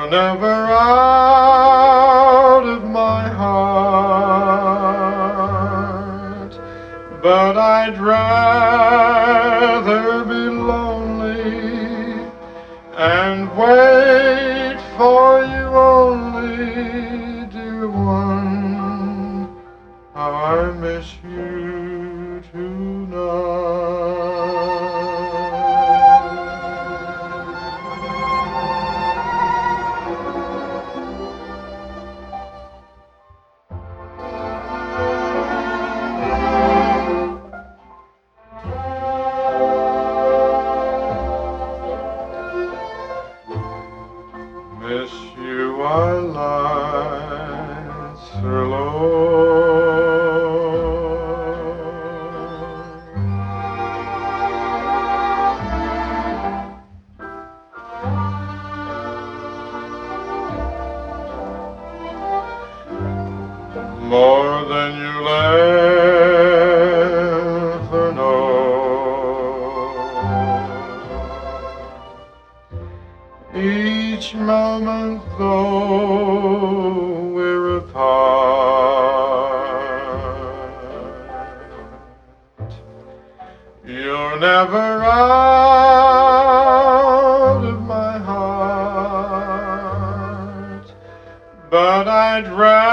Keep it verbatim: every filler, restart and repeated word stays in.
never out of my heart, but I'd rather be lonely and wait for you only, dear one. How I miss you tonight. Miss you while lights are low, more than you'll ever know. Each moment though we're apart, you're never out of my heart, but I'd rather